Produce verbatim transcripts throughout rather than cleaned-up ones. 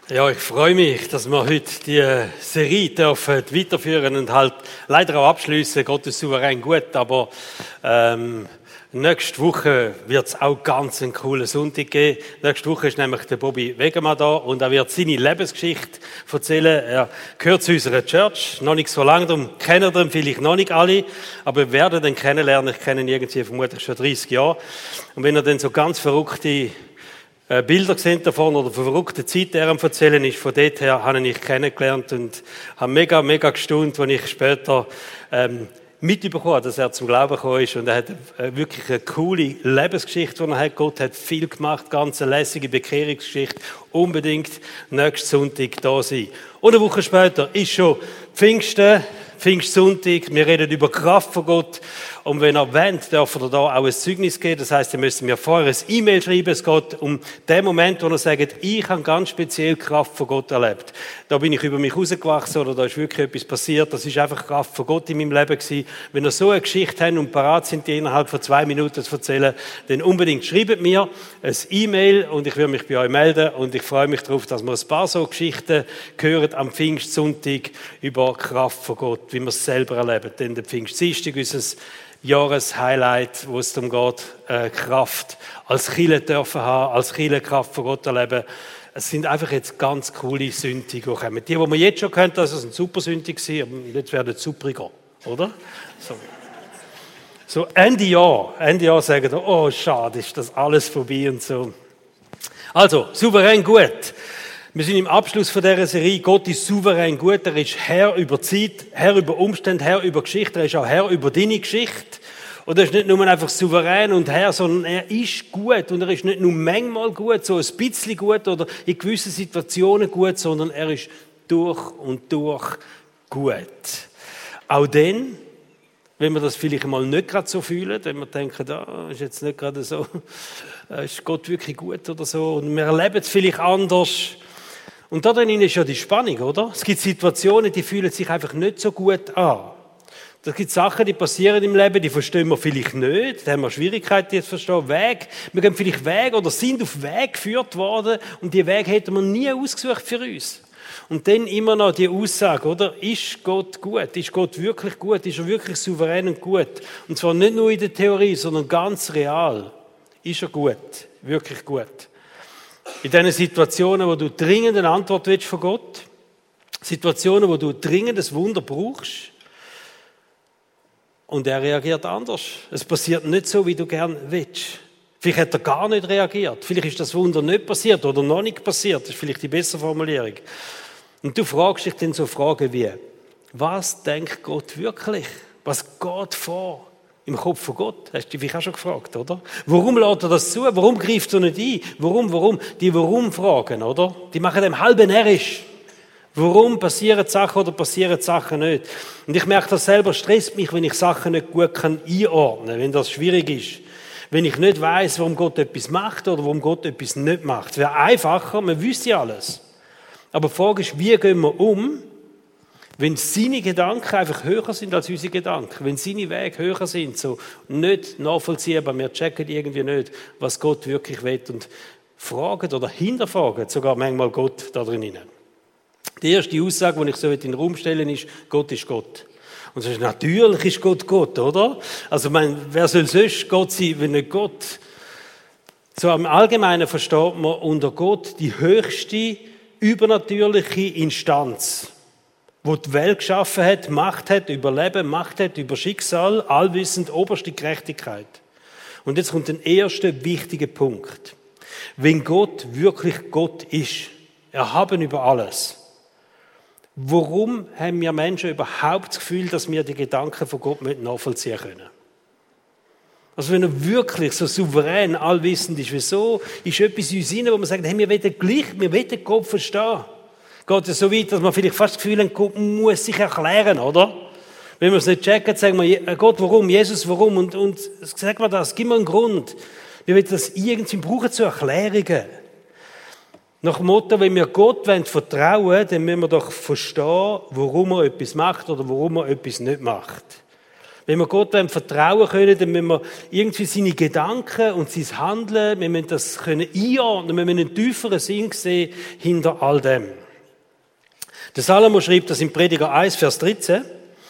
Ja, ich freue mich, dass wir heute die Serie dürfen weiterführen und halt leider auch abschließen. Gott ist souverän gut, aber ähm, nächste Woche wird es auch ganz einen coolen Sonntag geben. Nächste Woche ist nämlich der Bobby Wegemann da und er wird seine Lebensgeschichte erzählen. Er gehört zu unserer Church, noch nicht so lange, darum kennen ihn vielleicht noch nicht alle, aber wir werden ihn kennenlernen. Ich kenne ihn irgendwie vermutlich schon dreißig Jahre. Und wenn er dann so ganz verrückte Bilder gesehen davon oder von verrückten Zeiten, er am erzählen ist, von dort her habe ich ihn kennengelernt und habe mega, mega gestaunt, als ich später ähm, mitbekommen, dass er zum Glauben gekommen ist und er hat äh, wirklich eine coole Lebensgeschichte, die er hat. Gott hat viel gemacht, ganz eine lässige Bekehrungsgeschichte. Unbedingt nächsten Sonntag da sein. Und eine Woche später ist schon Pfingsten, Pfingstsonntag. Wir reden über die Kraft von Gott. Und wenn er wollt, darf er da auch ein Zeugnis geben. Das heisst, ihr müsst mir vorher ein E-Mail schreiben. Es geht um den Moment, wo er sagt, ich habe ganz speziell die Kraft von Gott erlebt. Da bin ich über mich rausgewachsen oder da ist wirklich etwas passiert. Das ist einfach die Kraft von Gott in meinem Leben gewesen. Wenn ihr so eine Geschichte habt und parat sind, die innerhalb von zwei Minuten zu erzählen, dann unbedingt schreibt mir ein E-Mail und ich würde mich bei euch melden. Und ich freue mich darauf, dass wir ein paar so Geschichten hören am Pfingstsonntag über die Kraft von Gott, wie wir es selber erleben. Denn der Pfingstdienstag ist unser Jahreshighlight, wo es darum geht, äh, Kraft als Kirche dürfen haben, als Kirche Kraft von Gott erleben. Es sind einfach jetzt ganz coole Sündige, die kommen. Die, die wir jetzt schon kennen, das sind super Sündige gewesen, aber jetzt werden es superiger, oder? So. So Ende Jahr, Ende Jahr sagen wir, oh schade, ist das alles vorbei und so. Also, souverän gut. Wir sind im Abschluss von dieser Serie. Gott ist souverän gut. Er ist Herr über Zeit, Herr über Umstände, Herr über Geschichte. Er ist auch Herr über deine Geschichte. Und er ist nicht nur einfach souverän und Herr, sondern er ist gut. Und er ist nicht nur manchmal gut, so ein bisschen gut oder in gewissen Situationen gut, sondern er ist durch und durch gut. Auch dann, wenn wir das vielleicht mal nicht gerade so fühlen, wenn wir denken, da ist jetzt nicht gerade so, ist Gott wirklich gut oder so. Und wir erleben es vielleicht anders. Und da drin ist ja die Spannung, oder? Es gibt Situationen, die fühlen sich einfach nicht so gut an. Es gibt Sachen, die passieren im Leben, die verstehen wir vielleicht nicht. Da haben wir Schwierigkeiten, die zu verstehen. Weg. Wir gehen vielleicht Weg oder sind auf Weg geführt worden und die Wege hätten wir nie ausgesucht für uns. Und dann immer noch die Aussage, oder? Ist Gott gut? Ist Gott wirklich gut? Ist er wirklich souverän und gut? Und zwar nicht nur in der Theorie, sondern ganz real. Ist er gut? Wirklich gut? In diesen Situationen, wo du dringend eine Antwort willst von Gott, Situationen, wo du dringend ein Wunder brauchst, und er reagiert anders. Es passiert nicht so, wie du gern willst. Vielleicht hat er gar nicht reagiert. Vielleicht ist das Wunder nicht passiert oder noch nicht passiert. Das ist vielleicht die bessere Formulierung. Und du fragst dich dann so Fragen wie, was denkt Gott wirklich? Was geht vor im Kopf von Gott? Hast du dich auch schon gefragt, oder? Warum lässt er das zu? Warum greift er nicht ein? Warum, warum? Die Warum-Fragen, oder? Die machen dem halb närrisch. Warum passieren Sachen oder passieren Sachen nicht? Und ich merke, das selber stresst mich, wenn ich Sachen nicht gut kann einordnen kann, wenn das schwierig ist. Wenn ich nicht weiss, warum Gott etwas macht oder warum Gott etwas nicht macht. Es wäre einfacher, man wüsste alles. Aber die Frage ist, wie gehen wir um, wenn seine Gedanken einfach höher sind als unsere Gedanken, wenn seine Wege höher sind, so nicht nachvollziehbar, wir checken irgendwie nicht, was Gott wirklich will und fragen oder hinterfragen sogar manchmal Gott da drin. Die erste Aussage, die ich so in den Raum stellen ist, Gott ist Gott. Und das ist, natürlich ist Gott Gott, oder? Also, ich meine, wer soll sonst Gott sein, wenn nicht Gott? So im Allgemeinen versteht man unter Gott die höchste übernatürliche Instanz, wo die Welt geschaffen hat, Macht hat über Leben, Macht hat über Schicksal, allwissend, oberste Gerechtigkeit. Und jetzt kommt der erste wichtige Punkt. Wenn Gott wirklich Gott ist, erhaben über alles, warum haben wir Menschen überhaupt das Gefühl, dass wir die Gedanken von Gott nicht nachvollziehen können? Also wenn er wirklich so souverän, allwissend ist, wieso ist etwas in uns rein, wo man sagt, hey, wir wollen gleich, wir wollen Gott verstehen. Geht es so weit, dass man vielleicht fast das Gefühl hat, Gott muss sich erklären, oder? Wenn wir es nicht checken, sagen wir, Gott, warum? Jesus, warum? Und, und sag mal das, gib mir einen Grund. Wir wollen das irgendwie brauchen zu Erklärungen. Nach dem Motto, wenn wir Gott vertrauen wollen, dann müssen wir doch verstehen, warum er etwas macht oder warum er etwas nicht macht. Wenn wir Gott vertrauen können, dann müssen wir irgendwie seine Gedanken und sein Handeln, wir müssen das können einordnen, wir müssen einen tieferen Sinn sehen hinter all dem. Der Salomo schreibt das in Prediger eins, Vers dreizehn.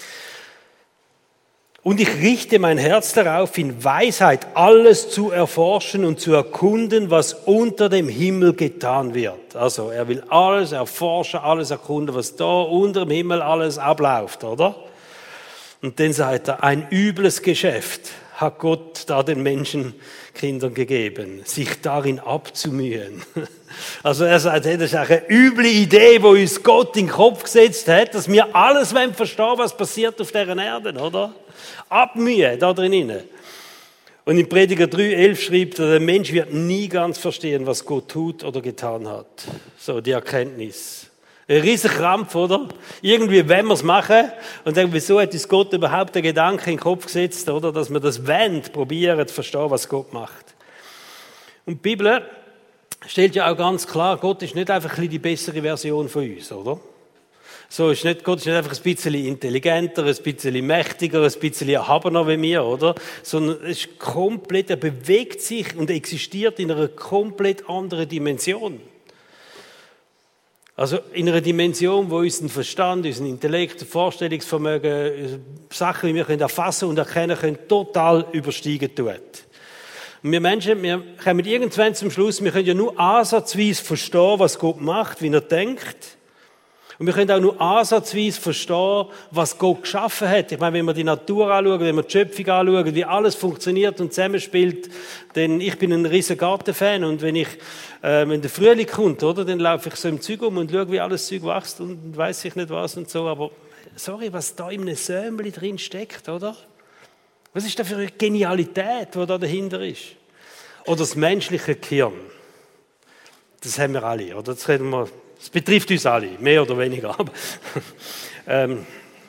Und ich richte mein Herz darauf, in Weisheit alles zu erforschen und zu erkunden, was unter dem Himmel getan wird. Also er will alles erforschen, alles erkunden, was da unter dem Himmel alles abläuft, oder? Und dann sagt er, ein übles Geschäft hat Gott da den Menschenkindern gegeben, sich darin abzumühen. Also er sagt, hey, das ist eine üble Idee, die uns Gott in den Kopf gesetzt hat, dass wir alles verstehen wollen, was passiert auf dieser Erde, oder? Abmühen, da drinnen. Und in Prediger drei, elf schreibt er, der Mensch wird nie ganz verstehen, was Gott tut oder getan hat. So, die Erkenntnis. Ein riesen Krampf, oder? Irgendwie wollen wir es machen und sagen, wieso hat uns Gott überhaupt den Gedanken in den Kopf gesetzt, oder? Dass wir das wollen, probieren zu verstehen, was Gott macht. Und die Bibel stellt ja auch ganz klar, Gott ist nicht einfach ein bisschen die bessere Version von uns, oder? So ist nicht, Gott ist nicht einfach ein bisschen intelligenter, ein bisschen mächtiger, ein bisschen erhabener wie wir, oder? Sondern es ist komplett, er bewegt sich und existiert in einer komplett anderen Dimension. Also in einer Dimension, wo unseren Verstand, unseren Intellekt, Vorstellungsvermögen, Sachen, die wir erfassen und erkennen können, total übersteigen tut. Und wir Menschen, wir kommen irgendwann zum Schluss, wir können ja nur ansatzweise verstehen, was Gott macht, wie er denkt. Und wir können auch nur ansatzweise verstehen, was Gott geschaffen hat. Ich meine, wenn wir die Natur anschauen, wenn wir die Schöpfung anschauen, wie alles funktioniert und zusammenspielt, denn ich bin ein riesen Gartenfan und wenn ich, äh, wenn der Frühling kommt, oder, dann laufe ich so im Zeug um und schaue, wie alles Zeug wächst und weiss ich nicht was und so, aber sorry, was da in einem Sämli drin steckt, oder? Was ist da für eine Genialität, die da dahinter ist? Oder das menschliche Gehirn. Das haben wir alle, oder? Das reden wir. Es betrifft uns alle, mehr oder weniger. ähm,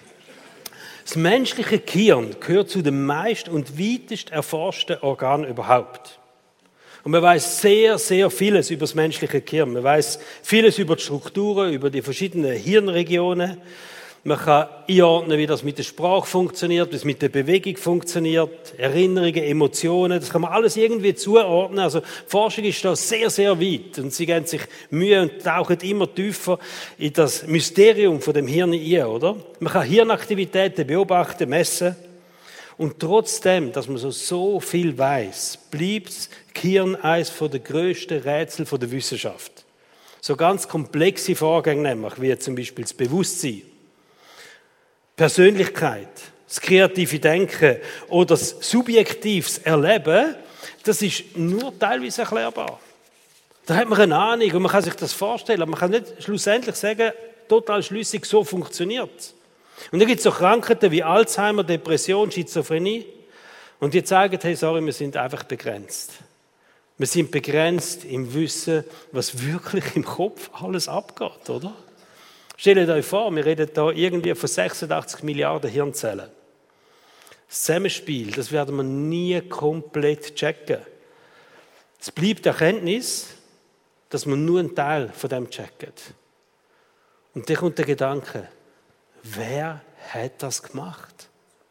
das menschliche Gehirn gehört zu den meist und weitest erforschten Organen überhaupt. Und man weiß sehr, sehr vieles über das menschliche Gehirn. Man weiß vieles über die Strukturen, über die verschiedenen Hirnregionen. Man kann einordnen, wie das mit der Sprache funktioniert, wie es mit der Bewegung funktioniert, Erinnerungen, Emotionen, das kann man alles irgendwie zuordnen. Also die Forschung ist da sehr, sehr weit und sie geben sich Mühe und tauchen immer tiefer in das Mysterium von dem Hirn ein, oder? Man kann Hirnaktivitäten beobachten, messen und trotzdem, dass man so, so viel weiß, bleibt das Gehirn eines der grössten Rätsel der Wissenschaft. So ganz komplexe Vorgänge nämlich, wie zum Beispiel das Bewusstsein, Persönlichkeit, das kreative Denken oder das subjektives Erleben, das ist nur teilweise erklärbar. Da hat man eine Ahnung und man kann sich das vorstellen, aber man kann nicht schlussendlich sagen, total schlüssig, so funktioniert es. Und dann gibt es auch Krankheiten wie Alzheimer, Depression, Schizophrenie und die zeigen, hey, sorry, wir sind einfach begrenzt. Wir sind begrenzt im Wissen, was wirklich im Kopf alles abgeht, oder? Stellt euch vor, wir reden da irgendwie von sechsundachtzig Milliarden Hirnzellen. Das Zusammenspiel, das werden wir nie komplett checken. Es bleibt die Erkenntnis, dass man nur einen Teil von dem checken. Und dann kommt der Gedanke, wer hat das gemacht?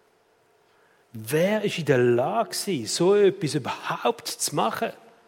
Wer ist in der Lage gewesen, so etwas überhaupt zu machen?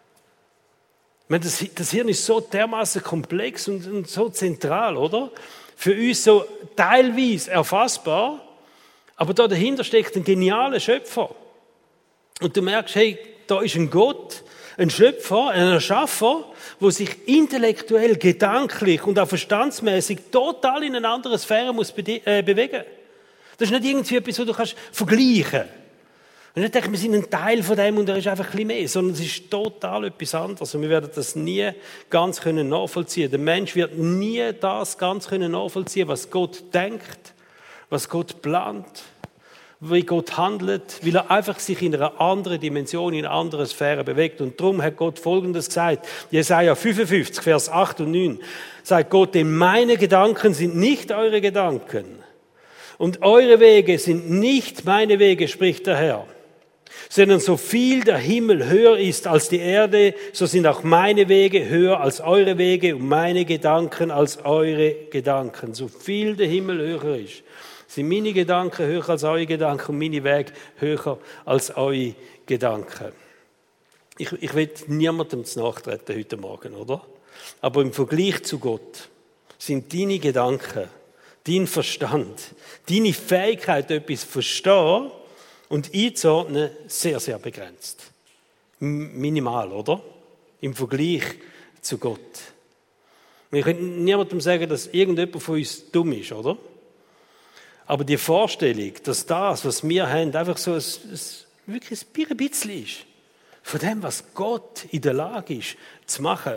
Ich meine, das, das Hirn ist so dermaßen komplex und, und so zentral, oder? Für uns so teilweise erfassbar, aber da dahinter steckt ein genialer Schöpfer. Und du merkst, hey, da ist ein Gott, ein Schöpfer, ein Erschaffer, der sich intellektuell, gedanklich und auch verstandsmäßig total in eine andere Sphäre muss be- äh, bewegen. Das ist nicht irgendwie etwas, was du kannst vergleichen kannst. Und ich denke, wir sind ein Teil von dem und er ist einfach ein bisschen mehr, sondern es ist total etwas anderes. Und wir werden das nie ganz können nachvollziehen. Der Mensch wird nie das ganz können nachvollziehen, was Gott denkt, was Gott plant, wie Gott handelt, weil er einfach sich in einer anderen Dimension, in einer anderen Sphäre bewegt. Und darum hat Gott Folgendes gesagt. Jesaja fünfundfünfzig, Vers acht und neun, sagt Gott, denn meine Gedanken sind nicht eure Gedanken. Und eure Wege sind nicht meine Wege, spricht der Herr. Sondern so viel der Himmel höher ist als die Erde, so sind auch meine Wege höher als eure Wege und meine Gedanken als eure Gedanken. So viel der Himmel höher ist, Sind meine Gedanken höher als eure Gedanken und meine Wege höher als eure Gedanken? Ich, ich will niemandem zu nachtreten heute Morgen, oder? Aber im Vergleich zu Gott sind deine Gedanken, dein Verstand, deine Fähigkeit, etwas zu verstehen und einzuordnen, sehr, sehr begrenzt. Minimal, oder? Im Vergleich zu Gott. Ich kann niemandem sagen, dass irgendjemand von uns dumm ist, oder? Aber die Vorstellung, dass das, was wir haben, einfach so ein, ein, wirklich ein bisschen ist, von dem, was Gott in der Lage ist, zu machen.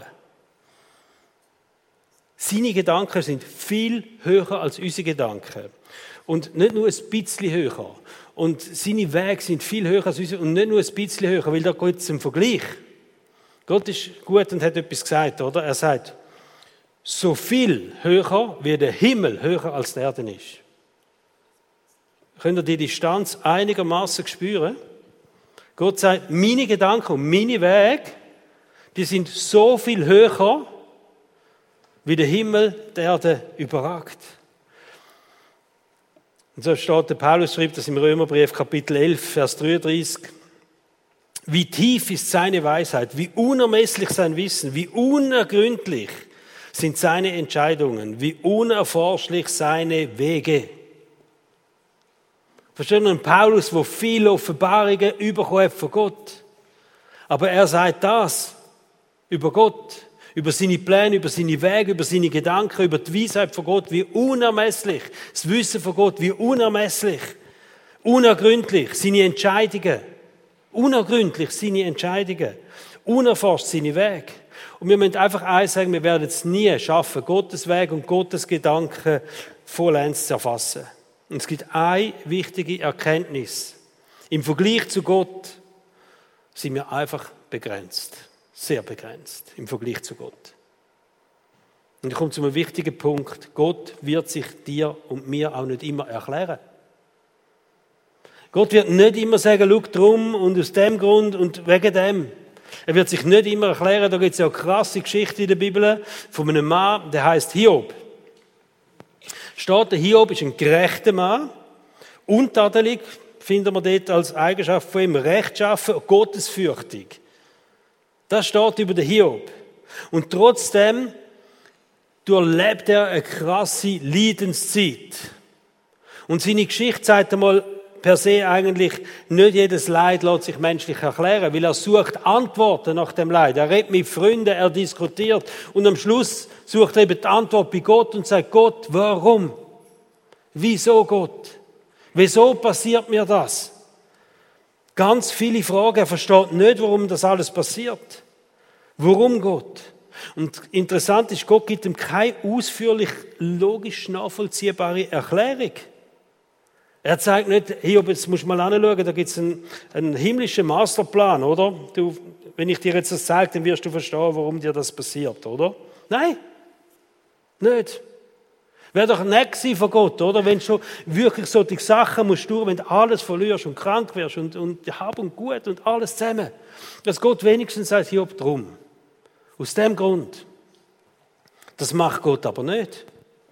Seine Gedanken sind viel höher als unsere Gedanken. Und nicht nur ein bisschen höher. Und seine Wege sind viel höher als unsere und nicht nur ein bisschen höher, weil da geht es im Vergleich. Gott ist gut und hat etwas gesagt, oder? Er sagt, so viel höher wie der Himmel höher als die Erde ist. Könnt ihr die Distanz einigermaßen spüren? Gott sagt, meine Gedanken und meine Wege, die sind so viel höher, wie der Himmel die Erde überragt. Und so steht der Paulus, schreibt das im Römerbrief, Kapitel elf, Vers dreiunddreißig. Wie tief ist seine Weisheit, wie unermesslich sein Wissen, wie unergründlich sind seine Entscheidungen, wie unerforschlich seine Wege. Verstehen wir, Paulus, der viele Offenbarungen bekommen hat von Gott. Aber er sagt das über Gott, über seine Pläne, über seine Wege, über seine Gedanken, über die Weisheit von Gott, wie unermesslich, das Wissen von Gott, wie unermesslich, unergründlich, seine Entscheidungen, unergründlich seine Entscheidungen, unerforscht seine Wege. Und wir müssen einfach eins sagen, wir werden es nie schaffen, Gottes Weg und Gottes Gedanken vollends zu erfassen. Und es gibt eine wichtige Erkenntnis. Im Vergleich zu Gott sind wir einfach begrenzt. Sehr begrenzt im Vergleich zu Gott. Und ich komme zu einem wichtigen Punkt. Gott wird sich dir und mir auch nicht immer erklären. Gott wird nicht immer sagen, schau drum und aus dem Grund und wegen dem. Er wird sich nicht immer erklären. Da gibt es ja eine krasse Geschichte in der Bibel von einem Mann, der heißt Hiob. Steht, der Hiob ist ein gerechter Mann, untadelig, finden wir dort als Eigenschaft von ihm, rechtschaffen, gottesfürchtig. Das steht über den Hiob. Und trotzdem durchlebt er eine krasse Leidenszeit. Und seine Geschichte sagt einmal per se eigentlich, nicht jedes Leid lässt sich menschlich erklären, weil er sucht Antworten nach dem Leid. Er redet mit Freunden, er diskutiert und am Schluss sucht er eben die Antwort bei Gott und sagt, Gott, warum? Wieso Gott? Wieso passiert mir das? Ganz viele Fragen, er versteht nicht, warum das alles passiert. Warum Gott? Und interessant ist, Gott gibt ihm keine ausführlich logisch nachvollziehbare Erklärung. Er zeigt nicht, Hiob, jetzt musst du mal anschauen, da gibt es einen, einen himmlischen Masterplan, oder? Du, wenn ich dir jetzt das zeige, dann wirst du verstehen, warum dir das passiert, oder? Nein, nicht. Wäre doch nett gewesen von Gott, oder? Wenn du schon wirklich solche Sachen musst tun, wenn du alles verlierst und krank wirst und, und Hab und Gut und alles zusammen. Dass Gott wenigstens sagt, Hiob, drum. Aus dem Grund. Das macht Gott aber nicht.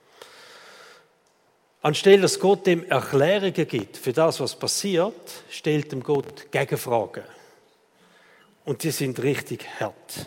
Anstelle, dass Gott dem Erklärungen gibt für das, was passiert, stellt ihm Gott Gegenfragen. Und die sind richtig hart.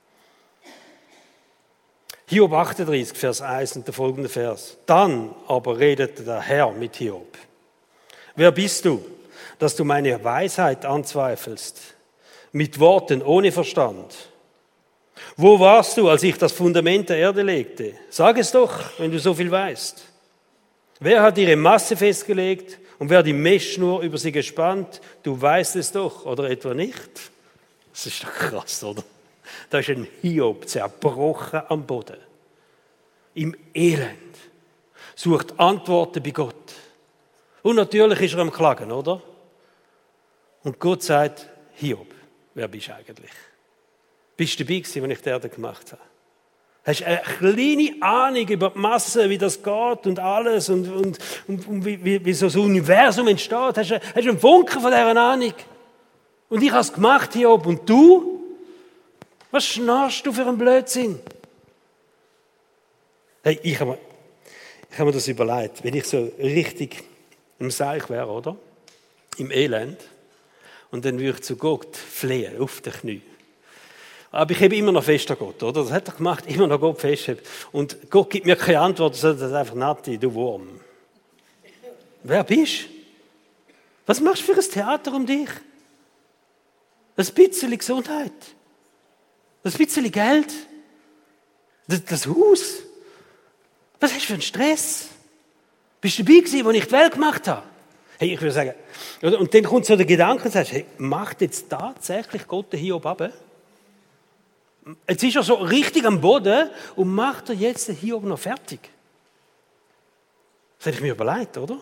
Hiob achtunddreißig, Vers eins und der folgende Vers. Dann aber redete der Herr mit Hiob. Wer bist du, dass du meine Weisheit anzweifelst? Mit Worten ohne Verstand. Wo warst du, als ich das Fundament der Erde legte? Sag es doch, wenn du so viel weißt. Wer hat ihre Masse festgelegt und wer die Messschnur über sie gespannt? Du weißt es doch, oder etwa nicht? Das ist doch krass, oder? Da ist ein Hiob zerbrochen am Boden. Im Elend. Sucht Antworten bei Gott. Und natürlich ist er am Klagen, oder? Und Gott sagt, Hiob, wer bist du eigentlich? Bist du dabei gewesen, wenn ich die Erde gemacht habe? Hast du eine kleine Ahnung über die Masse, wie das geht und alles und, und, und, und wie, wie, wie so ein Universum entsteht? Hast du, hast du einen Funken von dieser Ahnung? Und ich habe es gemacht, Hiob. Und du? Was schnarchst du für einen Blödsinn? Hey, ich habe Ich habe mir das überlegt, wenn ich so richtig im Seich wäre, oder? Im Elend. Und dann würde ich zu Gott flehen, auf den Knie. Aber ich hebe immer noch fest an Gott, oder? Das hat er gemacht, immer noch Gott festheben. Und Gott gibt mir keine Antwort, sondern das ist einfach, Nati, du Wurm. Wer bist du? Was machst du für ein Theater um dich? Ein bisschen Gesundheit. Ein bisschen Geld. Das, das Haus. Was hast du für einen Stress? Bist du dabei gewesen, als ich die Welt gemacht habe? Hey, ich würde sagen, und dann kommt so der Gedanke, und sagst, hey, macht jetzt tatsächlich Gott den Hiob ab? Jetzt ist er so richtig am Boden und macht er jetzt den Hiob noch fertig? Das hätte ich mir überlegt, oder?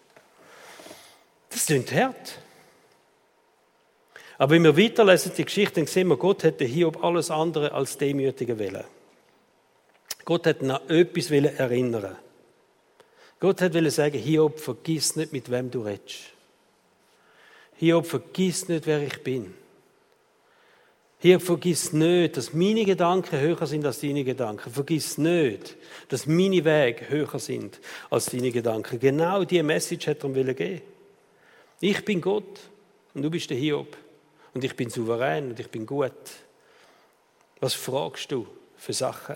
Das klingt hart. Aber wenn wir weiterlesen die Geschichte, dann sehen wir, Gott hätte Hiob alles andere als demütigen wollen. Gott hat ihn an etwas erinnern. Gott hat wollte sagen, Hiob, vergiss nicht, mit wem du redest. Hiob, vergiss nicht, wer ich bin. Hiob, vergiss nicht, dass meine Gedanken höher sind als deine Gedanken. Vergiss nicht, dass meine Wege höher sind als deine Gedanken. Genau diese Message hat er ihm geben. Ich bin Gott und du bist der Hiob. Und ich bin souverän und ich bin gut. Was fragst du für Sachen?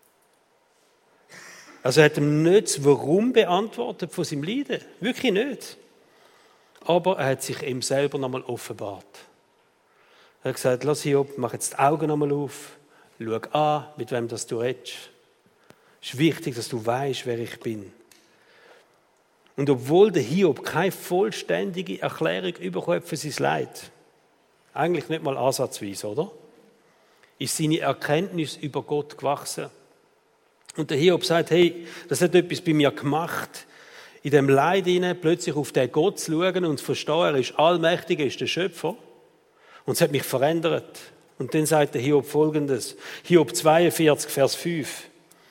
Also er hat ihm nicht das Warum beantwortet von seinem Leiden. Wirklich nicht. Aber er hat sich ihm selber nochmal offenbart. Er hat gesagt, lass Hiob, mach jetzt die Augen nochmal auf. Schau an, mit wem das du redest. Es ist wichtig, dass du weißt, wer ich bin. Und obwohl der Hiob keine vollständige Erklärung bekommt für sein Leid, eigentlich nicht mal ansatzweise, oder? Ist seine Erkenntnis über Gott gewachsen. Und der Hiob sagt, hey, das hat etwas bei mir gemacht, in dem Leid hinein plötzlich auf den Gott zu schauen und zu verstehen, er ist allmächtig, er ist der Schöpfer. Und es hat mich verändert. Und dann sagt der Hiob Folgendes, Hiob zweiundvierzig, Vers fünf.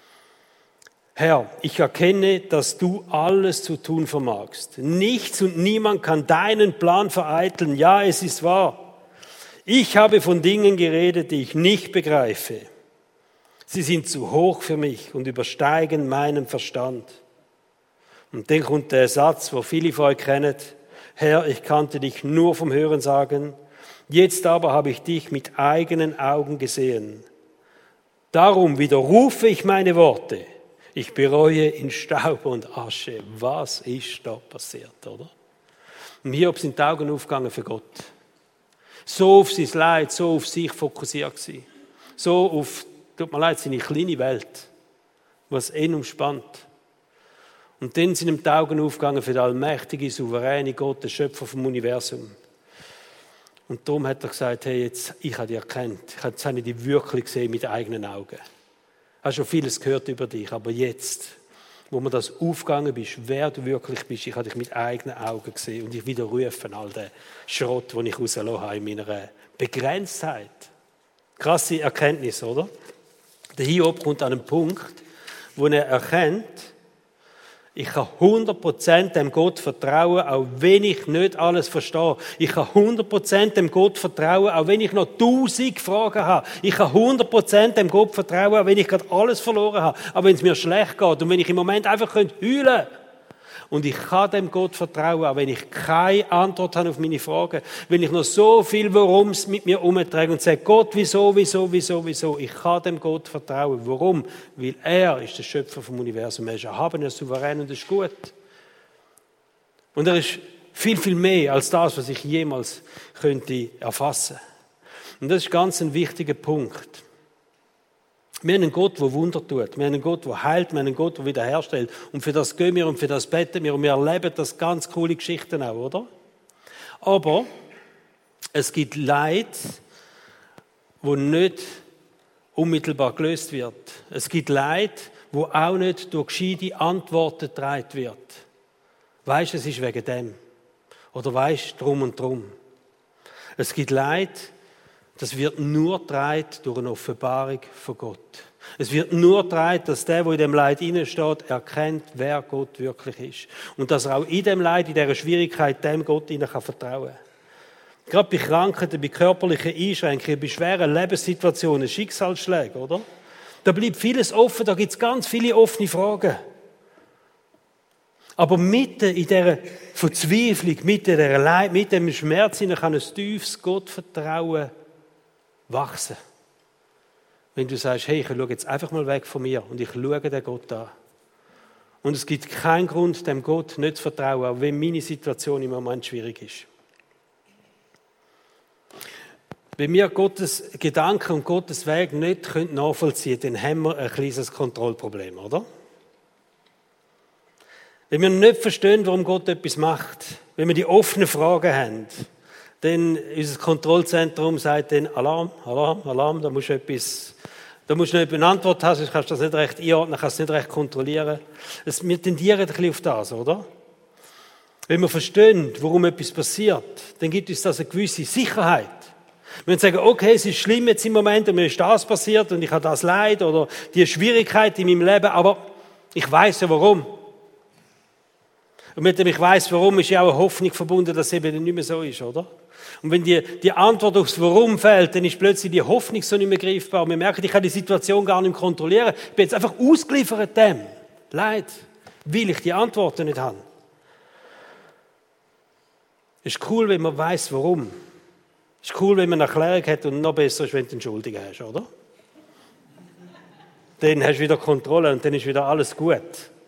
Herr, ich erkenne, dass du alles zu tun vermagst. Nichts und niemand kann deinen Plan vereiteln. Ja, es ist wahr. Ich habe von Dingen geredet, die ich nicht begreife. Sie sind zu hoch für mich und übersteigen meinen Verstand. Und dann kommt der Satz, wo viele von euch kennen. Herr, ich kannte dich nur vom Hören sagen. Jetzt aber habe ich dich mit eigenen Augen gesehen. Darum widerrufe ich meine Worte. Ich bereue in Staub und Asche. Was ist da passiert, oder? Und Hiob sind die Augen aufgegangen für Gott. So auf sein Leid, so auf sich fokussiert gewesen. So auf, tut mir leid, seine kleine Welt, was ihn umspannt. Und dann sind ihm die Augen aufgegangen für den allmächtigen, souveränen Gott, den Schöpfer vom Universum. Und darum hat er gesagt, hey, jetzt, ich habe dich erkannt. Jetzt habe ich dich wirklich gesehen mit eigenen Augen. Ich habe schon vieles gehört über dich, aber jetzt, wo mir das aufgegangen bist, wer du wirklich bist, ich habe dich mit eigenen Augen gesehen und ich widerrufe all den Schrott, den ich rausgelassen habe in meiner Begrenztheit. Krasse Erkenntnis, oder? Der Hiob kommt an einen Punkt, wo er erkennt, ich kann hundert Prozent dem Gott vertrauen, auch wenn ich nicht alles verstehe. Ich kann hundert Prozent dem Gott vertrauen, auch wenn ich noch tausend Fragen habe. Ich kann hundert Prozent dem Gott vertrauen, auch wenn ich gerade alles verloren habe. Aber wenn es mir schlecht geht und wenn ich im Moment einfach heulen könnte. Und ich kann dem Gott vertrauen, auch wenn ich keine Antwort habe auf meine Fragen. Wenn ich noch so viel Warums mit mir umtrage und sage, Gott, wieso, wieso, wieso, wieso. Ich kann dem Gott vertrauen. Warum? Weil er ist der Schöpfer vom Universum. Er ist erhaben, er ist souverän und ist gut. Und er ist viel, viel mehr als das, was ich jemals könnte erfassen. Und das ist ganz ein wichtiger Punkt. Wir haben einen Gott, der Wunder tut. Wir haben einen Gott, der heilt. Wir haben einen Gott, der wiederherstellt. Und für das gehen wir und für das beten wir. Und wir erleben das ganz coole Geschichten auch, oder? Aber es gibt Leid, wo nicht unmittelbar gelöst wird. Es gibt Leid, wo auch nicht durch gescheite Antworten getragen wird. Weisst, es ist wegen dem. Oder weisst, drum und drum. Es gibt Leid, das wird nur getragen durch eine Offenbarung von Gott. Es wird nur getragen, dass der, der in dem Leid steht, erkennt, wer Gott wirklich ist. Und dass er auch in dem Leid, in dieser Schwierigkeit, dem Gott hinein kann vertrauen. Gerade bei Krankheiten, bei körperlichen Einschränkungen, bei schweren Lebenssituationen, Schicksalsschlägen, oder? Da bleibt vieles offen, da gibt es ganz viele offene Fragen. Aber mitten in dieser Verzweiflung, mitten in dieser Leid, mitten in dem Schmerz kann ein tiefes Gottvertrauen wachsen. Wenn du sagst, hey, ich schaue jetzt einfach mal weg von mir und ich schaue den Gott an. Und es gibt keinen Grund, dem Gott nicht zu vertrauen, auch wenn meine Situation im Moment schwierig ist. Wenn wir Gottes Gedanken und Gottes Weg nicht nachvollziehen können, dann haben wir ein kleines Kontrollproblem, oder? Wenn wir nicht verstehen, warum Gott etwas macht, wenn wir die offenen Fragen haben, dann unser Kontrollzentrum sagt dann Alarm, Alarm, Alarm, da musst du etwas, da musst du nicht eine Antwort haben, sonst kannst du das nicht recht einordnen, kannst du nicht recht kontrollieren. Es, wir tendieren ein bisschen auf das, oder? Wenn wir verstehen, warum etwas passiert, dann gibt uns das eine gewisse Sicherheit. Wir sagen, okay, es ist schlimm jetzt im Moment und mir ist das passiert und ich habe das Leid oder die Schwierigkeit in meinem Leben, aber ich weiß ja warum. Und mit dem ich weiß warum, ist ja auch eine Hoffnung verbunden, dass es eben nicht mehr so ist, oder? Und wenn die, die Antwort aufs Warum fehlt, dann ist plötzlich die Hoffnung so nicht mehr greifbar. Wir merken, ich kann die Situation gar nicht mehr kontrollieren. Ich bin jetzt einfach ausgeliefert dem Leid, weil ich die Antworten nicht habe. Es ist cool, wenn man weiß warum. Es ist cool, wenn man eine Erklärung hat und noch besser ist, wenn du Entschuldigung hast, oder? Dann hast du wieder Kontrolle und dann ist wieder alles gut.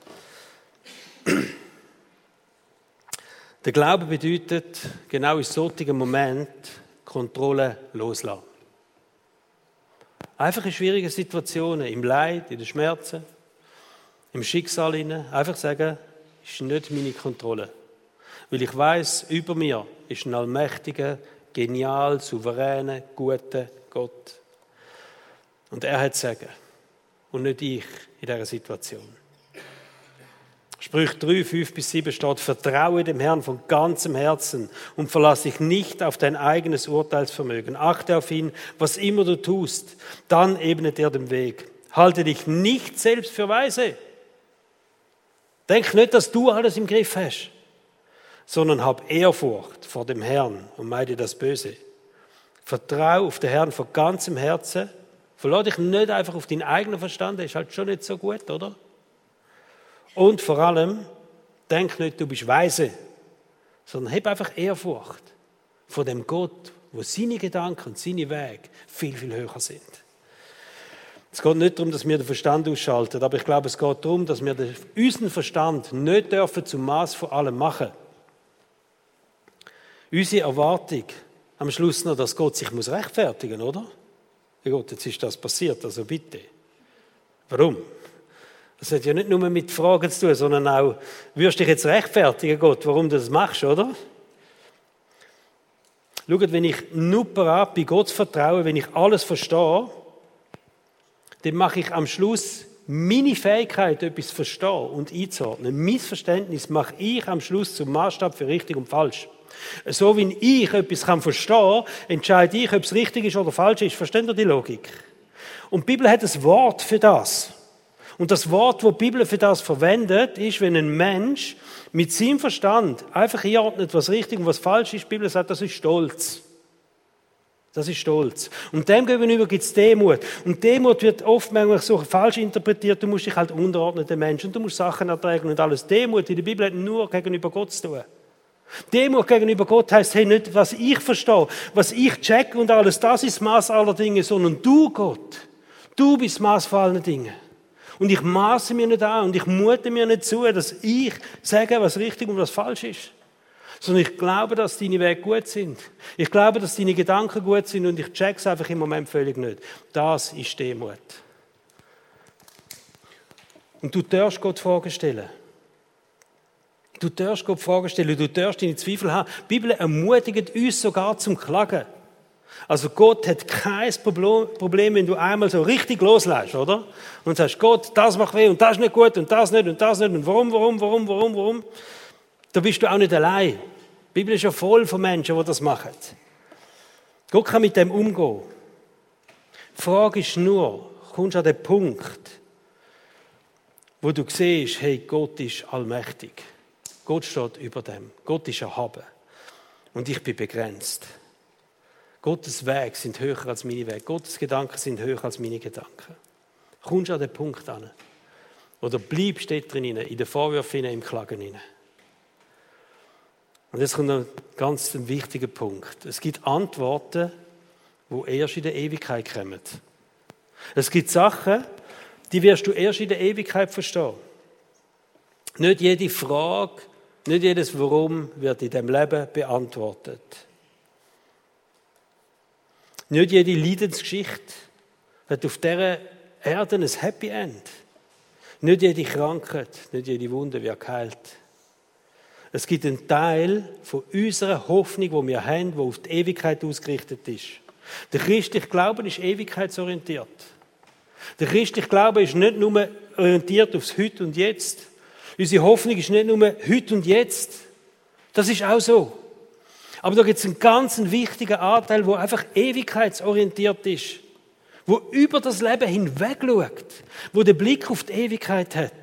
Der Glaube bedeutet, genau in solchen Moment Kontrolle loslassen. Einfach in schwierigen Situationen, im Leid, in den Schmerzen, im Schicksal hinein, einfach sagen, ist nicht meine Kontrolle. Weil ich weiß, über mir ist ein allmächtiger, genial, souveräner, guter Gott. Und er hat Sagen. Und nicht ich in dieser Situation. Sprüche drei, fünf bis sieben steht, vertraue dem Herrn von ganzem Herzen und verlasse dich nicht auf dein eigenes Urteilsvermögen. Achte auf ihn, was immer du tust, dann ebnet er den Weg. Halte dich nicht selbst für weise. Denk nicht, dass du alles im Griff hast, sondern hab Ehrfurcht vor dem Herrn und meide das Böse. Vertraue auf den Herrn von ganzem Herzen. Verlass dich nicht einfach auf deinen eigenen Verstand, das ist halt schon nicht so gut, oder? Und vor allem, denk nicht, du bist weise, sondern hab einfach Ehrfurcht vor dem Gott, wo seine Gedanken und seine Wege viel, viel höher sind. Es geht nicht darum, dass wir den Verstand ausschalten, aber ich glaube, es geht darum, dass wir unseren Verstand nicht dürfen zum Maß von allem machen. Unsere Erwartung am Schluss noch, dass Gott sich muss rechtfertigen, oder? Ja Gott, jetzt ist das passiert, also bitte. Warum? Das hat ja nicht nur mit Fragen zu tun, sondern auch, wirst du dich jetzt rechtfertigen, Gott, warum du das machst, oder? Schaut, wenn ich nur parat bei Gott vertraue, wenn ich alles verstehe, dann mache ich am Schluss meine Fähigkeit, etwas zu verstehen und einzuordnen. Mein Verständnis mache ich am Schluss zum Maßstab für richtig und falsch. So wie ich etwas verstehen kann, entscheide ich, ob es richtig ist oder falsch ist. Versteht ihr die Logik? Und die Bibel hat ein Wort für das. Und das Wort, das die Bibel für das verwendet, ist, wenn ein Mensch mit seinem Verstand einfach einordnet, was richtig und was falsch ist. Die Bibel sagt, das ist Stolz. Das ist Stolz. Und dem gegenüber gibt es Demut. Und Demut wird oft manchmal so falsch interpretiert. Du musst dich halt unterordnen, den Menschen. Und du musst Sachen ertragen und alles. Demut in der Bibel hat nur gegenüber Gott zu tun. Demut gegenüber Gott heisst, hey, nicht, was ich verstehe, was ich check und alles, das ist das Maß aller Dinge, sondern du, Gott, du bist das Maß von allen Dingen. Und ich maße mir nicht an und ich mute mir nicht zu, dass ich sage, was richtig und was falsch ist. Sondern ich glaube, dass deine Wege gut sind. Ich glaube, dass deine Gedanken gut sind und ich check's einfach im Moment völlig nicht. Das ist Demut. Und du darfst Gott Fragen stellen. Du darfst Gott Fragen stellen, du darfst deine Zweifel haben. Die Bibel ermutigt uns sogar zum Klagen. Also Gott hat kein Problem, wenn du einmal so richtig loslässt, oder? Und sagst, Gott, das macht weh und das ist nicht gut und das nicht und das nicht und warum, warum, warum, warum, warum. Da bist du auch nicht allein. Die Bibel ist ja voll von Menschen, die das machen. Gott kann mit dem umgehen. Die Frage ist nur, kommst du an den Punkt, wo du siehst, hey, Gott ist allmächtig. Gott steht über dem. Gott ist erhaben. Und ich bin begrenzt. Gottes Wege sind höher als meine Wege. Gottes Gedanken sind höher als meine Gedanken. Kommst du an den Punkt an, Oder bleibst du dort drin, in den Vorwürfen, im Klagen hinein? Und jetzt kommt noch ein ganz wichtiger Punkt. Es gibt Antworten, die erst in der Ewigkeit kommen. Es gibt Sachen, die wirst du erst in der Ewigkeit verstehen. Nicht jede Frage, nicht jedes Warum wird in diesem Leben beantwortet. Nicht jede Leidensgeschichte hat auf dieser Erde ein Happy End. Nicht jede Krankheit, nicht jede Wunde wird geheilt. Es gibt einen Teil von unserer Hoffnung, die wir haben, die auf die Ewigkeit ausgerichtet ist. Der christliche Glaube ist ewigkeitsorientiert. Der christliche Glaube ist nicht nur orientiert aufs Heute und Jetzt. Unsere Hoffnung ist nicht nur heute und jetzt. Das ist auch so. Aber da gibt es einen ganz wichtigen Anteil, der einfach ewigkeitsorientiert ist. Wo über das Leben hinweg schaut. Wo den Blick auf die Ewigkeit hat.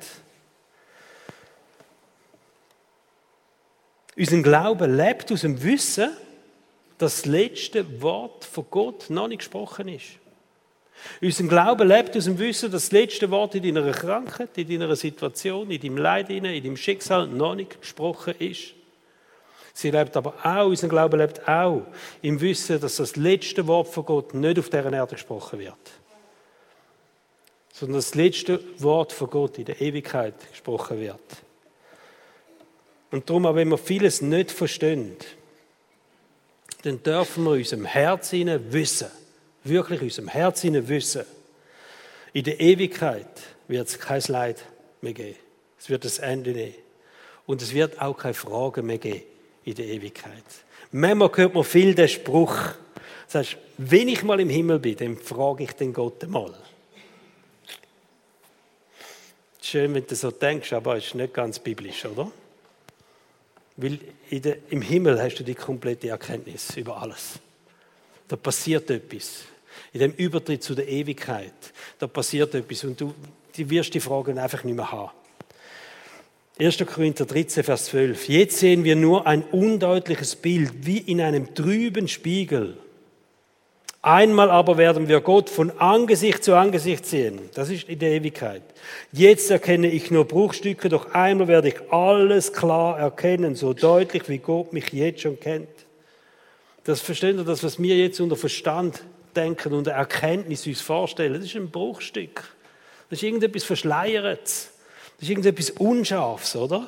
Unser Glaube lebt aus dem Wissen, dass das letzte Wort von Gott noch nicht gesprochen ist. Unser Glaube lebt aus dem Wissen, dass das letzte Wort in deiner Krankheit, in deiner Situation, in deinem Leid, in deinem Schicksal noch nicht gesprochen ist. Sie lebt aber auch, unser Glaube lebt auch im Wissen, dass das letzte Wort von Gott nicht auf dieser Erde gesprochen wird. Sondern das letzte Wort von Gott in der Ewigkeit gesprochen wird. Und darum, auch wenn wir vieles nicht verstehen, dann dürfen wir in unserem Herz wissen, wirklich in unserem Herz wissen, in der Ewigkeit wird es kein Leid mehr geben. Es wird das Ende nehmen. Und es wird auch keine Fragen mehr geben in der Ewigkeit. Manchmal hört man viel den Spruch, das heißt, wenn ich mal im Himmel bin, dann frage ich den Gott mal. Schön, wenn du so denkst, aber es ist nicht ganz biblisch, oder? Weil in der, im Himmel hast du die komplette Erkenntnis über alles. Da passiert etwas. In dem Übertritt zu der Ewigkeit, da passiert etwas und du, du wirst die Fragen einfach nicht mehr haben. erster Korinther dreizehn, Vers zwölf. Jetzt sehen wir nur ein undeutliches Bild, wie in einem trüben Spiegel. Einmal aber werden wir Gott von Angesicht zu Angesicht sehen. Das ist in der Ewigkeit. Jetzt erkenne ich nur Bruchstücke, doch einmal werde ich alles klar erkennen, so deutlich, wie Gott mich jetzt schon kennt. Das versteht ihr, das, was wir jetzt unter Verstand denken, unter Erkenntnis uns vorstellen, das ist ein Bruchstück. Das ist irgendetwas Verschleiertes. Das ist irgendetwas Unscharfes, oder?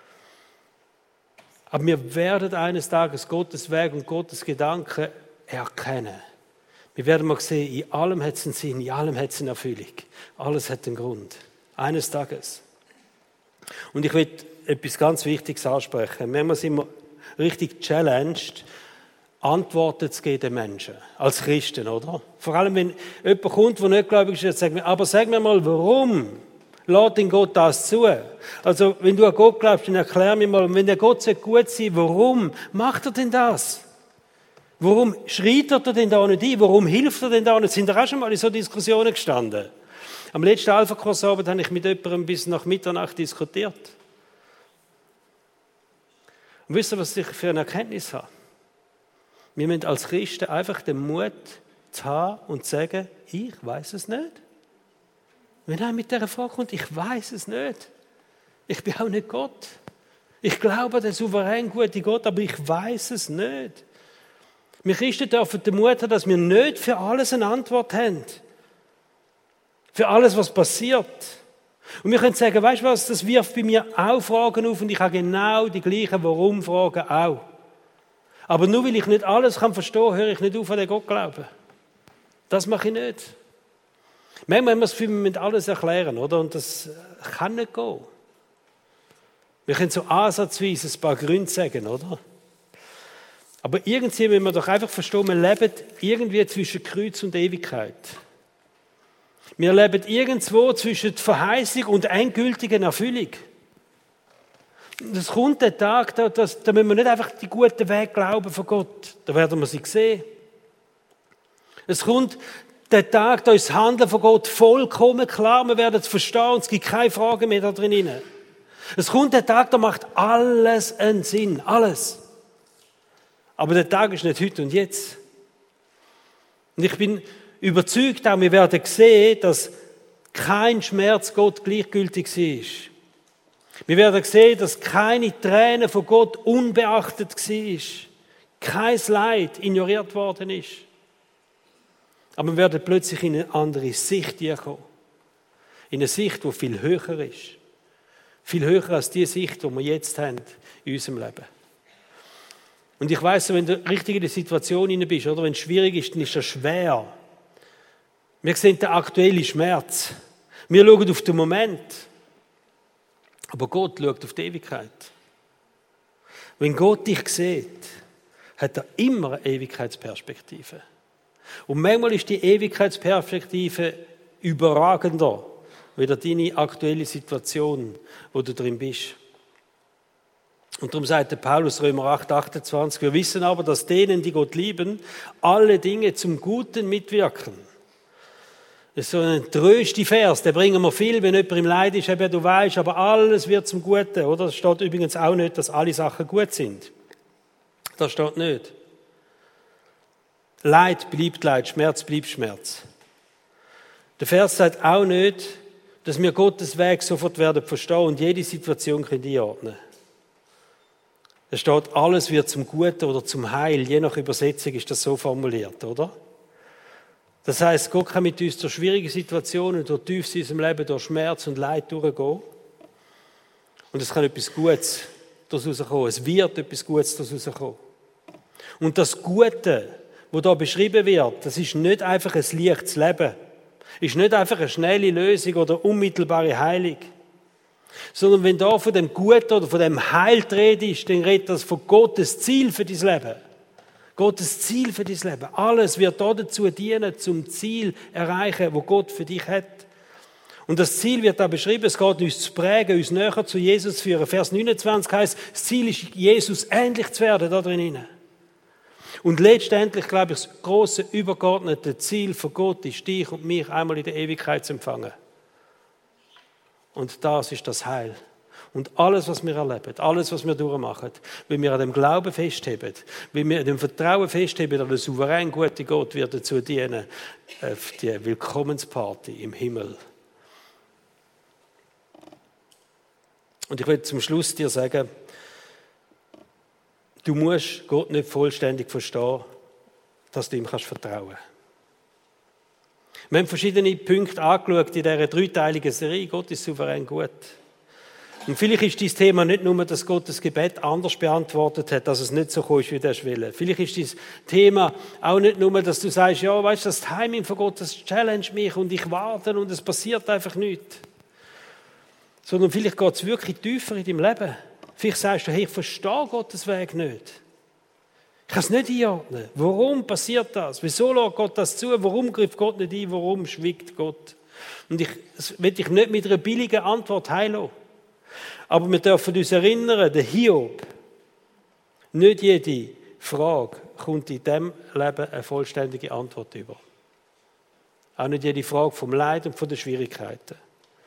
Aber wir werden eines Tages Gottes Weg und Gottes Gedanken erkennen. Wir werden mal sehen, in allem hat es einen Sinn, in allem hat es eine Erfüllung. Alles hat einen Grund. Eines Tages. Und ich will etwas ganz Wichtiges ansprechen. Manchmal sind wir richtig challenged, Antworten zu geben den Menschen. Als Christen, oder? Vor allem, wenn jemand kommt, der nicht gläubig ist, sagt mir, aber sag mir mal, warum lässt denn Gott das zu? Also, wenn du an Gott glaubst, dann erklär mir mal, und wenn der Gott so gut sein, warum macht er denn das? Warum schreit er denn da nicht ein? Warum hilft er denn da nicht? Sind da auch schon mal in so Diskussionen gestanden? Am letzten Alpha-Kursabend habe ich mit jemandem bis nach Mitternacht diskutiert. Und wisst ihr, was ich für eine Erkenntnis habe? Wir müssen als Christen einfach den Mut zu haben und zu sagen, ich weiß es nicht. Wenn einer mit dieser Frage kommt, ich weiß es nicht. Ich bin auch nicht Gott. Ich glaube an den souverän guten Gott, aber ich weiß es nicht. Wir Christen dürfen den Mut haben, dass wir nicht für alles eine Antwort haben. Für alles, was passiert. Und wir können sagen, weißt du was, das wirft bei mir auch Fragen auf und ich habe genau die gleichen Warum-Fragen auch. Aber nur weil ich nicht alles kann verstehen, höre ich nicht auf an den Gott glauben. Das mache ich nicht. Manchmal haben wir das Gefühl, wir müssen alles erklären, oder? Und das kann nicht gehen. Wir können so ansatzweise ein paar Gründe sagen, oder? Aber irgendwie müssen wir doch einfach verstehen, wir leben irgendwie zwischen Kreuz und Ewigkeit. Wir leben irgendwo zwischen Verheißung und endgültigen Erfüllung. Es kommt der Tag, da, das, da müssen wir nicht einfach die guten Wege glauben von Gott. Da werden wir sie sehen. Es kommt der Tag, da ist das Handeln von Gott vollkommen klar. Wir werden es verstehen und es gibt keine Fragen mehr da drin. Es kommt der Tag, da macht alles einen Sinn. Alles. Aber der Tag ist nicht heute und jetzt. Und ich bin überzeugt, auch wir werden sehen, dass kein Schmerz Gott gleichgültig war. Wir werden sehen, dass keine Träne von Gott unbeachtet war. Kein Leid ignoriert worden ist. Aber wir werden plötzlich in eine andere Sicht kommen. In eine Sicht, die viel höher ist. Viel höher als die Sicht, die wir jetzt haben in unserem Leben. Und ich weiss, wenn du richtig in der Situation hinein bist, oder wenn es schwierig ist, dann ist das schwer. Wir sehen den aktuellen Schmerz. Wir schauen auf den Moment. Aber Gott schaut auf die Ewigkeit. Wenn Gott dich sieht, hat er immer eine Ewigkeitsperspektive. Und manchmal ist die Ewigkeitsperspektive überragender, wie deine aktuelle Situation, wo du drin bist. Und darum sagt der Paulus, Römer acht, achtundzwanzig, wir wissen aber, dass denen, die Gott lieben, alle Dinge zum Guten mitwirken. Das ist so ein tröster Vers, den bringen wir viel, wenn jemand im Leid ist, eben, du weißt, aber alles wird zum Guten, oder? Es steht übrigens auch nicht, dass alle Sachen gut sind. Das steht nicht. Leid bleibt Leid, Schmerz bleibt Schmerz. Der Vers sagt auch nicht, dass wir Gottes Weg sofort werden verstehen und jede Situation können einordnen. Es steht, alles wird zum Guten oder zum Heil, je nach Übersetzung ist das so formuliert, oder? Das heisst, Gott kann mit uns durch schwierige Situationen, durch Tiefs in unserem Leben, durch Schmerz und Leid durchgehen. Und es kann etwas Gutes daraus rauskommen. Es wird etwas Gutes daraus rauskommen. Und das Gute, das hier beschrieben wird, das ist nicht einfach ein leichtes Leben. Ist nicht einfach eine schnelle Lösung oder unmittelbare Heilung. Sondern wenn da von dem Guten oder von dem Heil die Rede ist, dann redet das von Gottes Ziel für dein Leben. Gottes Ziel für dein Leben. Alles wird da dazu dienen, zum Ziel erreichen, wo Gott für dich hat. Und das Ziel wird da beschrieben, es geht uns zu prägen, uns näher zu Jesus zu führen. Vers neunundzwanzig heißt, das Ziel ist, Jesus ähnlich zu werden da drinnen. Und letztendlich, glaube ich, das grosse, übergeordnete Ziel von Gott ist, dich und mich einmal in der Ewigkeit zu empfangen. Und das ist das Heil. Und alles, was wir erleben, alles, was wir durchmachen, wenn wir an dem Glauben festheben, wenn wir an dem Vertrauen festheben, an den souveränen, guten Gott wird dazu dienen, auf die Willkommensparty im Himmel. Und ich will zum Schluss dir sagen, du musst Gott nicht vollständig verstehen, dass du ihm kannst vertrauen. Wir haben verschiedene Punkte angeschaut in dieser dreiteiligen Serie. Gott ist souverän gut. Und vielleicht ist dein Thema nicht nur, dass Gott das Gebet anders beantwortet hat, dass es nicht so kommt, wie er will. Vielleicht ist dein Thema auch nicht nur, dass du sagst, ja, weißt du, das Timing von Gott, das challenge mich und ich warte und es passiert einfach nichts. Sondern vielleicht geht es wirklich tiefer in deinem Leben. Vielleicht sagst du, hey, ich verstehe Gottes Weg nicht. Ich kann es nicht einordnen. Warum passiert das? Wieso lässt Gott das zu? Warum greift Gott nicht ein? Warum schweigt Gott? Und ich das will ich nicht mit einer billigen Antwort heilen. Aber wir dürfen uns erinnern, der Hiob, nicht jede Frage kommt in diesem Leben eine vollständige Antwort über. Auch nicht jede Frage vom Leid und von den Schwierigkeiten.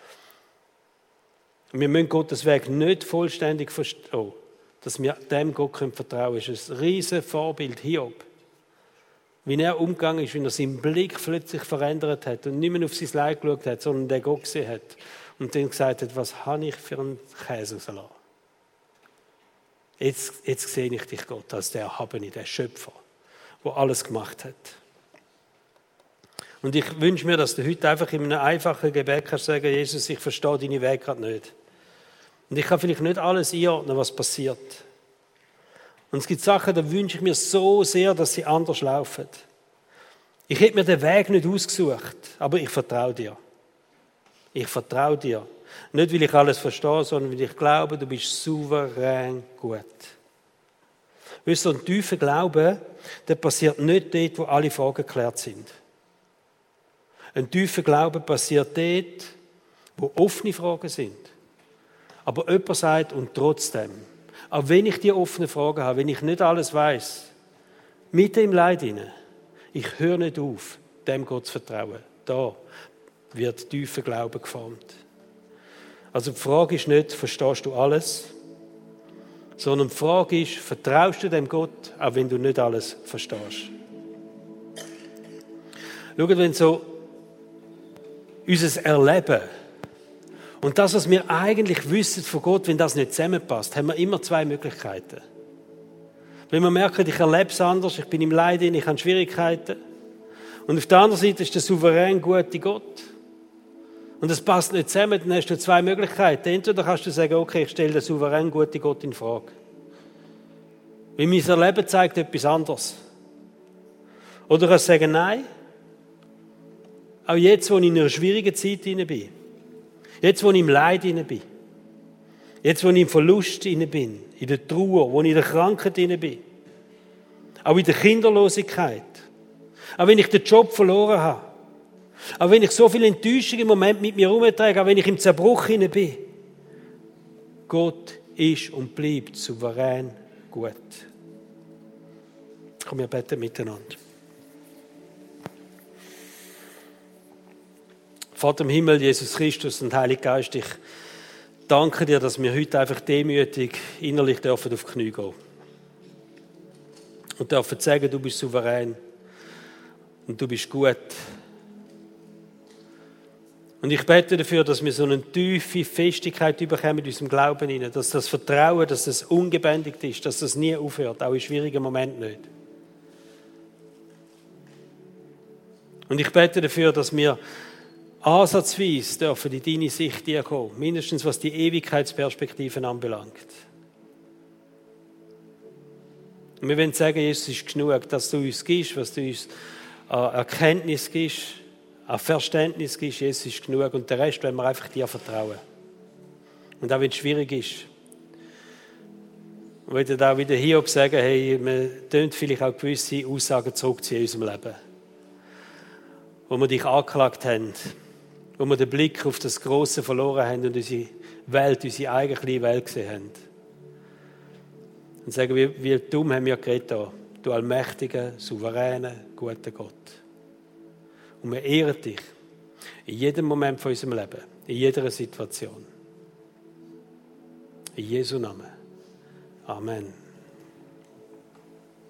Wir müssen Gottes Weg nicht vollständig verstehen, dass wir dem Gott vertrauen können. Das ist ein riesiges Vorbild, Hiob. Wie er umgegangen ist, wie er seinen Blick plötzlich verändert hat und nicht mehr auf sein Leid geschaut hat, sondern den Gott gesehen hat. Und dann gesagt hat, was habe ich für einen Käse rausgelassen? Jetzt, jetzt sehe ich dich, Gott, als der Erhabene, der Schöpfer, der alles gemacht hat. Und ich wünsche mir, dass du heute einfach in einem einfachen Gebet kannst sagen, Jesus, ich verstehe deine Wege gerade nicht. Und ich kann vielleicht nicht alles einordnen, was passiert. Und es gibt Sachen, da wünsche ich mir so sehr, dass sie anders laufen. Ich hätte mir den Weg nicht ausgesucht, aber ich vertraue dir. Ich vertraue dir. Nicht, weil ich alles verstehe, sondern weil ich glaube, du bist souverän gut. Weißt du, so ein tiefer Glaube, der passiert nicht dort, wo alle Fragen geklärt sind. Ein tiefer Glaube passiert dort, wo offene Fragen sind. Aber jemand sagt, und trotzdem, auch wenn ich die offenen Fragen habe, wenn ich nicht alles weiß, mitten im Leid hinein, ich höre nicht auf, dem Gott zu vertrauen. Da wird tiefer Glaube geformt. Also die Frage ist nicht, verstehst du alles? Sondern die Frage ist, vertraust du dem Gott, auch wenn du nicht alles verstehst? Schau, wenn so unser Erleben und das, was wir eigentlich wissen von Gott, wenn das nicht zusammenpasst, haben wir immer zwei Möglichkeiten. Wenn wir merken, ich erlebe es anders, ich bin im Leid, ich habe Schwierigkeiten. Und auf der anderen Seite ist der souverän gute Gott. Und das passt nicht zusammen, dann hast du zwei Möglichkeiten. Entweder kannst du sagen, okay, ich stelle den souverän guten Gott in Frage. Weil mein Erleben zeigt etwas anderes. Oder du kannst sagen, nein, auch jetzt, wo ich in einer schwierigen Zeit hinein bin, jetzt, wo ich im Leid hinein bin, jetzt, wo ich im Verlust hinein bin, in der Trauer, wo ich in der Krankheit hinein bin, auch in der Kinderlosigkeit, auch wenn ich den Job verloren habe, auch wenn ich so viel Enttäuschung im Moment mit mir herumtrage, auch wenn ich im Zerbruch hinein bin, Gott ist und bleibt souverän gut. Komm, wir beten miteinander. Vater im Himmel, Jesus Christus und Heiliger Geist, ich danke dir, dass wir heute einfach demütig innerlich dürfen auf die Knie gehen. Und dürfen sagen, du bist souverän und du bist gut. Und ich bete dafür, dass wir so eine tiefe Festigkeit bekommen in unserem Glauben hinein, dass das Vertrauen, dass das ungebändigt ist, dass das nie aufhört, auch in schwierigen Momenten nicht. Und ich bete dafür, dass wir ansatzweise dürfen in deine Sicht kommen, mindestens was die Ewigkeitsperspektiven anbelangt. Und wir wollen sagen, Jesus ist genug, dass du uns gibst, was du uns an Erkenntnis gibst, an Verständnis gibst. Jesus ist genug und der Rest wollen wir einfach dir vertrauen. Und auch wenn es schwierig ist. Und wir wollen auch wieder Hiob sagen, hey, wir tönt vielleicht auch gewisse Aussagen zurückziehen in unserem Leben. Wo wir dich angeklagt haben, wo wir den Blick auf das Grosse verloren haben und unsere Welt, unsere eigene kleine Welt gesehen haben. Und sagen, wie, wie dumm haben wir geredet da, du allmächtiger, souveräner, guter Gott. Und wir ehren dich in jedem Moment von unserem Leben, in jeder Situation. In Jesu Namen. Amen.